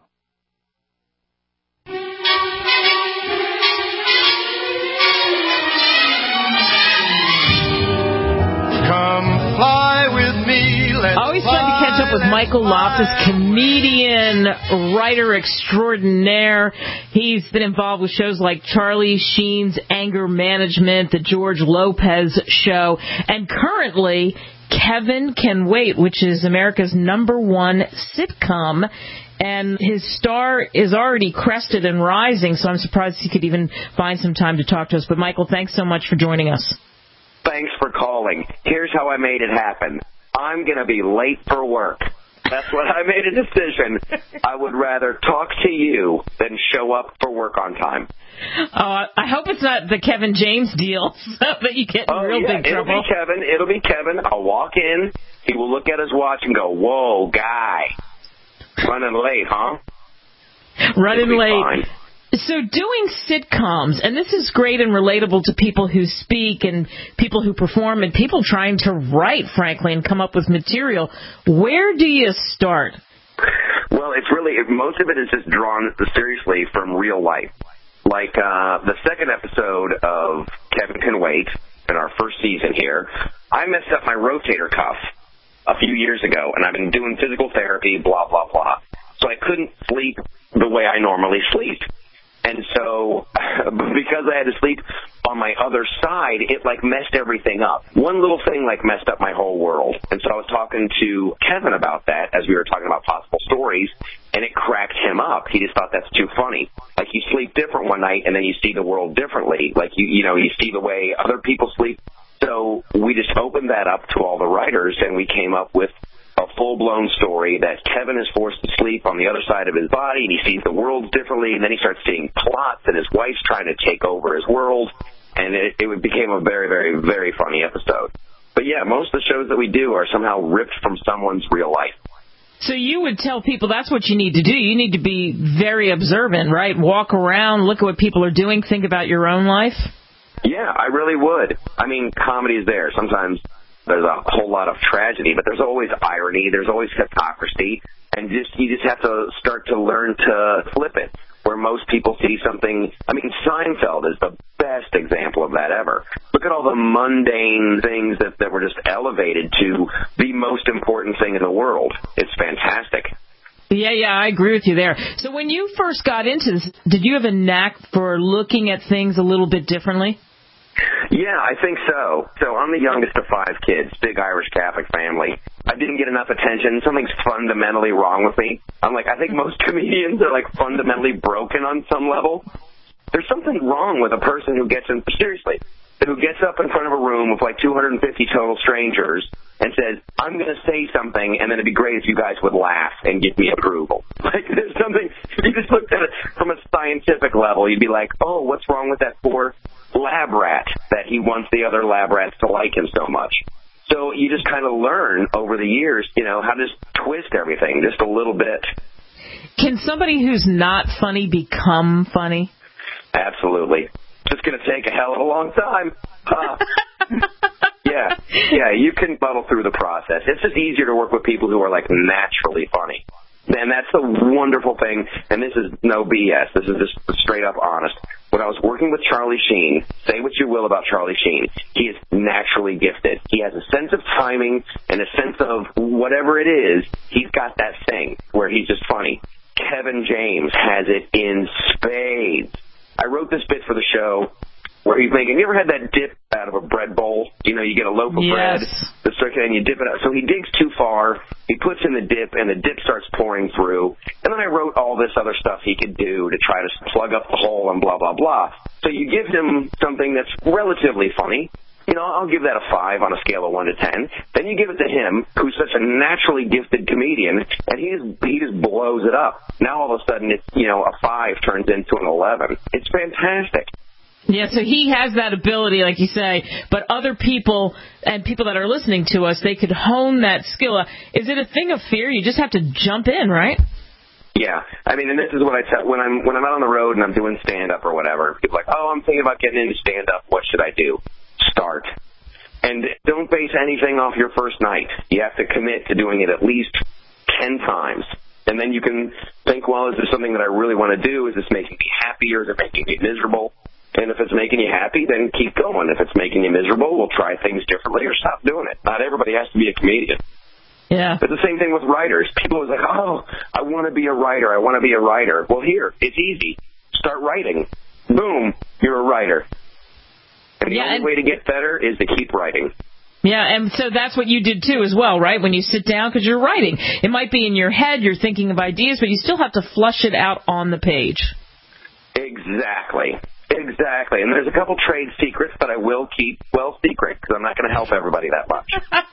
Always fun to catch up with Michael Loftus, comedian, writer extraordinaire. He's been involved with shows like Charlie Sheen's Anger Management, The George Lopez Show, and currently Kevin Can Wait, which is America's number one sitcom. And his star is already crested and rising, so I'm surprised he could even find some time to talk to us. But, Michael, thanks so much for joining us. Thanks for calling. Here's how I made it happen. I'm going to be late for work. That's what I made a decision. I would rather talk to you than show up for work on time. Uh, I hope it's not the Kevin James deal so that you get in oh, real yeah, big trouble. It'll be Kevin. It'll be Kevin. I'll walk in. He will look at his watch and go, whoa, guy. Running late, huh? Running late. Fine. So doing sitcoms, and this is great and relatable to people who speak and people who perform and people trying to write, frankly, and come up with material. Where do you start? Well, it's really, most of it is just drawn seriously from real life. Like uh, the second episode of Kevin Can Wait in our first season here, I messed up my rotator cuff a few years ago, and I've been doing physical therapy, blah, blah, blah. So I couldn't sleep the way I normally sleep. And so because I had to sleep on my other side, it, like, messed everything up. One little thing, like, messed up my whole world. And so I was talking to Kevin about that as we were talking about possible stories, and it cracked him up. He just thought that's too funny. Like, you sleep different one night, and then you see the world differently. Like, you, you know, you see the way other people sleep. So we just opened that up to all the writers, and we came up with a full-blown story that Kevin is forced to sleep on the other side of his body, and he sees the world differently, and then he starts seeing plots, and his wife's trying to take over his world, and it, it became a very, very, very funny episode. But, yeah, most of the shows that we do are somehow ripped from someone's real life. So you would tell people that's what you need to do. You need to be very observant, right? Walk around, look at what people are doing, think about your own life. Yeah, I really would. I mean, comedy is there. Sometimes there's a whole lot of tragedy, but there's always irony. There's always hypocrisy. And just you just have to start to learn to flip it, where most people see something. I mean, Seinfeld is the best example of that ever. Look at all the mundane things that, that were just elevated to the most important thing in the world. It's fantastic. Yeah, yeah, I agree with you there. So when you first got into this, did you have a knack for looking at things a little bit differently? Yeah, I think so. So I'm the youngest of five kids, big Irish Catholic family. I didn't get enough attention. Something's fundamentally wrong with me. I'm like, I think most comedians are like fundamentally broken on some level. There's something wrong with a person who gets in, seriously, who gets up in front of a room with like two hundred fifty total strangers and says, I'm going to say something, and then it'd be great if you guys would laugh and give me approval. Like, there's something, if you just looked at it from a scientific level, you'd be like, oh, what's wrong with that poor lab rat that he wants the other lab rats to like him so much? So you just kind of learn over the years, you know, how to just twist everything just a little bit. Can somebody who's not funny become funny? Absolutely. It's going to take a hell of a long time. Uh, yeah, yeah, you can muddle through the process. It's just easier to work with people who are, like, naturally funny. And that's the wonderful thing, and this is no B S. This is just straight up honest. When I was working with Charlie Sheen, say what you will about Charlie Sheen, he is naturally gifted. He has a sense of timing and a sense of whatever it is, he's got that thing where he's just funny. Kevin James has it in spades. I wrote this bit for the show where he's making, you ever had that dip out of a bread bowl? You know, you get a loaf of yes. bread, the circuit, and you dip it out. So he digs too far, he puts in the dip, and the dip starts pouring through. And then I wrote all this other stuff he could do to try to plug up the hole and blah, blah, blah. So you give him something that's relatively funny. You know, I'll give that a five on a scale of one to ten. Then you give it to him, who's such a naturally gifted comedian, and he just, he just blows it up. Now all of a sudden, it's, you know, a five turns into an eleven. It's fantastic. Yeah, so he has that ability, like you say, but other people and people that are listening to us, they could hone that skill. Is it a thing of fear? You just have to jump in, right? Yeah, I mean, and this is what I tell when I'm when I'm out on the road and I'm doing stand up or whatever. People are like, oh, I'm thinking about getting into stand up. What should I do? Start. And don't base anything off your first night. You have to commit to doing it at least ten times. And then you can think, well, is this something that I really want to do? Is this making me happy or is it making me miserable? And if it's making you happy, then keep going. If it's making you miserable, we'll try things differently or stop doing it. Not everybody has to be a comedian. Yeah. But the same thing with writers. People are like, oh, I want to be a writer. I want to be a writer. Well, here, it's easy. Start writing. Boom, you're a writer. And the yeah, only and- way to get better is to keep writing. Yeah, and so that's what you did too as well, right? When you sit down, because you're writing. It might be in your head, you're thinking of ideas, but you still have to flush it out on the page. Exactly. Exactly. And there's a couple trade secrets that I will keep well secret because I'm not going to help everybody that much.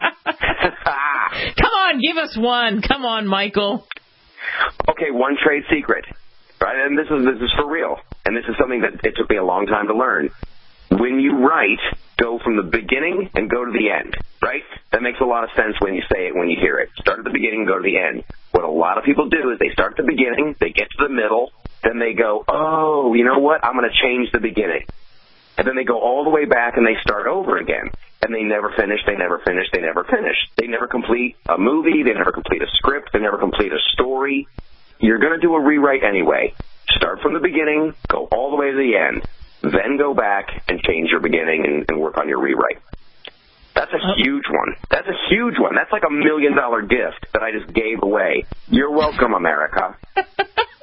Come on, give us one. Come on, Michael. Okay, one trade secret. Right? And this is this is for real. And this is something that it took me a long time to learn. When you write, go from the beginning and go to the end, right? That makes a lot of sense when you say it, when you hear it. Start at the beginning, go to the end. What a lot of people do is they start at the beginning, they get to the middle, then they go, oh, you know what, I'm going to change the beginning. And then they go all the way back and they start over again. And they never finish, they never finish, they never finish. They never complete a movie, they never complete a script, they never complete a story. You're going to do a rewrite anyway. Start from the beginning, go all the way to the end. Then go back and change your beginning and, and work on your rewrite. That's a huge one. That's a huge one. That's like a million dollar gift that I just gave away. You're welcome, America.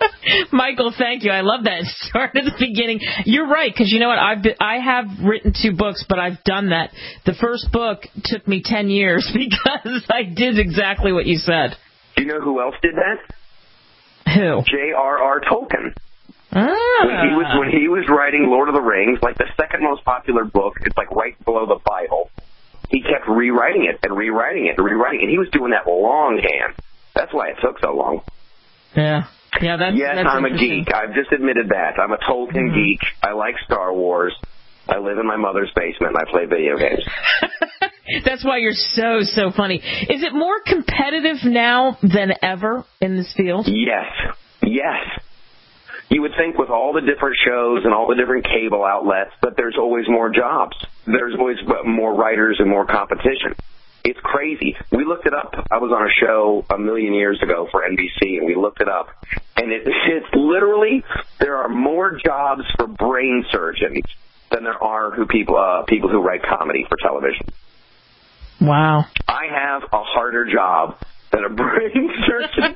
Michael, thank you. I love that. Start at the beginning. You're right, because you know what? I've been, I have written two books, but I've done that. The first book took me ten years because I did exactly what you said. Do you know who else did that? Who? J R R. Tolkien. Ah. When he was when he was writing Lord of the Rings, like the second most popular book, it's like right below the Bible. He kept rewriting it and rewriting it and rewriting it. And he was doing that longhand. That's why it took so long. Yeah. Yeah, that's, yes, that's I'm a geek. I've just admitted that. I'm a Tolkien mm-hmm. geek. I like Star Wars. I live in my mother's basement and I play video games. That's why you're so, so funny. Is it more competitive now than ever in this field? Yes. Yes. You would think with all the different shows and all the different cable outlets that there's always more jobs. There's always more writers and more competition. It's crazy. We looked it up. I was on a show a million years ago for N B C, and we looked it up. And it, it's literally, there are more jobs for brain surgeons than there are who people uh, people who write comedy for television. Wow. I have a harder job than a brain surgeon.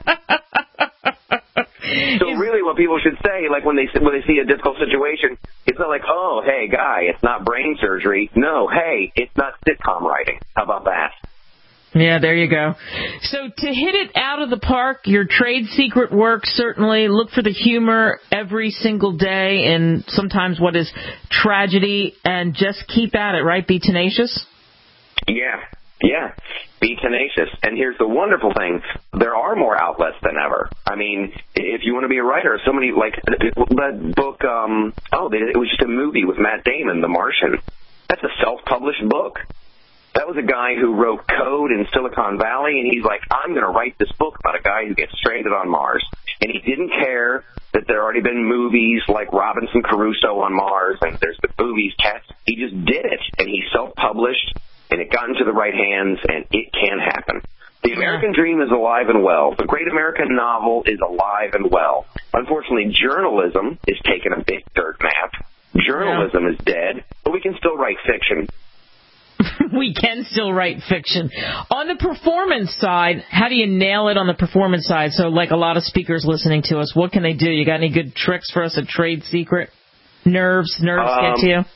So really what people should say, like when they when they see a difficult situation, it's not like, oh, hey, guy, it's not brain surgery. No, hey, it's not sitcom writing. How about that? Yeah, there you go. So to hit it out of the park, your trade secret work, certainly look for the humor every single day and sometimes what is tragedy, and just keep at it, right? Be tenacious? Yeah, yeah. Be tenacious. And here's the wonderful thing. There are more outlets than ever. I mean, if you want to be a writer, so many, like, that book, um, oh, it was just a movie with Matt Damon, The Martian. That's a self-published book. That was a guy who wrote Code in Silicon Valley, and he's like, I'm going to write this book about a guy who gets stranded on Mars. And he didn't care that there had already been movies like Robinson Crusoe on Mars, and there's the movies, Cats. He just did it, and he self-published. And it got into the right hands, and it can happen. The American yeah. dream is alive and well. The great American novel is alive and well. Unfortunately, journalism is taking a big dirt nap. Journalism yeah. is dead, but we can still write fiction. We can still write fiction. On the performance side, how do you nail it on the performance side? So like a lot of speakers listening to us, what can they do? You got any good tricks for us, a trade secret? Nerves, nerves um, get to you?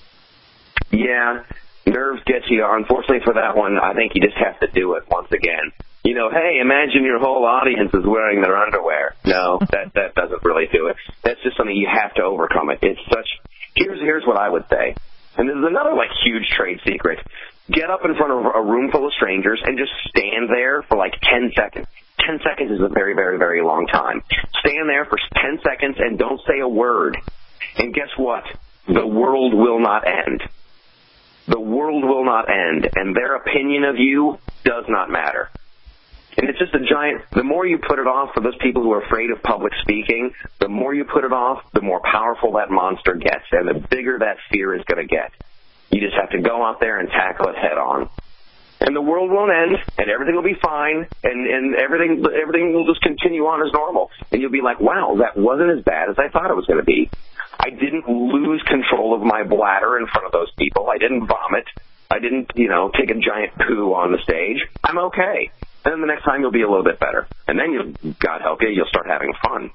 Yeah. Nerves get you. Unfortunately for that one, I think you just have to do it once again. You know, hey, imagine your whole audience is wearing their underwear. No, that that doesn't really do it. That's just something you have to overcome it. It's such. Here's here's what I would say, and this is another like huge trade secret. Get up in front of a room full of strangers and just stand there for like ten seconds. Ten seconds is a very, very, very long time. Stand there for ten seconds and don't say a word. And guess what? The world will not end. The world will not end, and their opinion of you does not matter. And it's just a giant, the more you put it off for those people who are afraid of public speaking, the more you put it off, the more powerful that monster gets, and the bigger that fear is going to get. You just have to go out there and tackle it head on. And the world won't end, and everything will be fine, and, and everything everything will just continue on as normal. And you'll be like, wow, that wasn't as bad as I thought it was going to be. I didn't lose control of my bladder in front of those people. I didn't vomit. I didn't, you know, take a giant poo on the stage. I'm okay. And then the next time you'll be a little bit better. And then, you'll, God help you, you'll start having fun.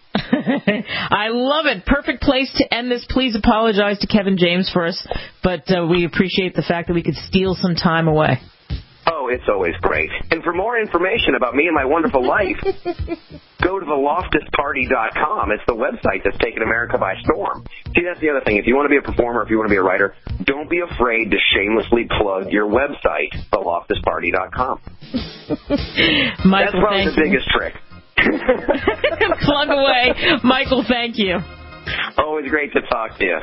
I love it. Perfect place to end this. Please apologize to Kevin James for us, but uh, we appreciate the fact that we could steal some time away. Oh, it's always great. And for more information about me and my wonderful life, go to the loftus party dot com. It's the website that's taken America by storm. See, that's the other thing. If you want to be a performer, if you want to be a writer, don't be afraid to shamelessly plug your website, the loftus party dot com. Michael, that's probably thank the you. biggest trick. Plug away. Michael, thank you. Always great to talk to you.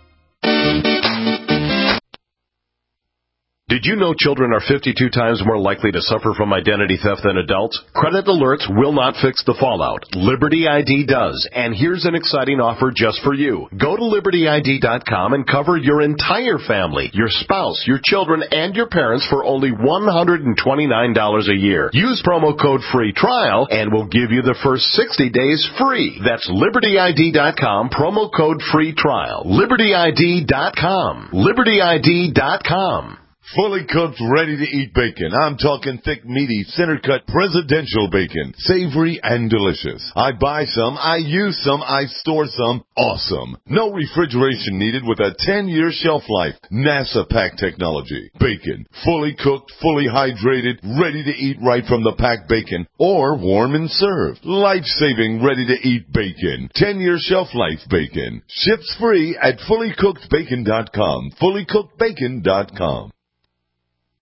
Did you know children are fifty-two times more likely to suffer from identity theft than adults? Credit alerts will not fix the fallout. Liberty I D does. And here's an exciting offer just for you. Go to liberty I D dot com and cover your entire family, your spouse, your children, and your parents for only one hundred twenty-nine dollars a year. Use promo code FREE TRIAL and we'll give you the first sixty days free. That's liberty I D dot com, promo code FREE TRIAL. liberty I D dot com. liberty I D dot com. Fully cooked, ready-to-eat bacon. I'm talking thick, meaty, center-cut presidential bacon. Savory and delicious. I buy some, I use some, I store some. Awesome. No refrigeration needed with a ten-year shelf life. NASA pack technology. Bacon. Fully cooked, fully hydrated, ready to eat right from the packed bacon. Or warm and served. Life-saving, ready-to-eat bacon. ten-year shelf life bacon. Ships free at fully cooked bacon dot com. fully cooked bacon dot com.